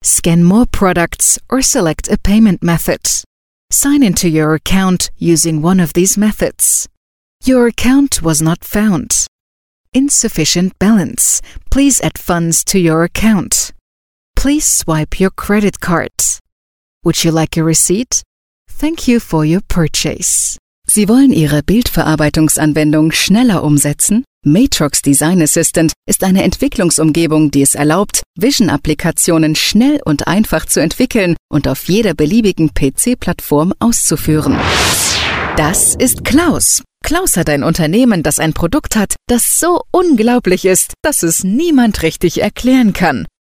scan more products, or select a payment method. Sign into your account using one of these methods. Your account was not found. Insufficient balance. Please add funds to your account. Please swipe your credit card. Would you like a receipt? Thank you for your purchase. Sie wollen Ihre Bildverarbeitungsanwendung schneller umsetzen? Matrox Design Assistant ist eine Entwicklungsumgebung, die es erlaubt, Vision-Applikationen schnell und einfach zu entwickeln und auf jeder beliebigen PC-Plattform auszuführen. Das ist Klaus. Klaus hat ein Unternehmen, das ein Produkt hat, das so unglaublich ist, dass es niemand richtig erklären kann.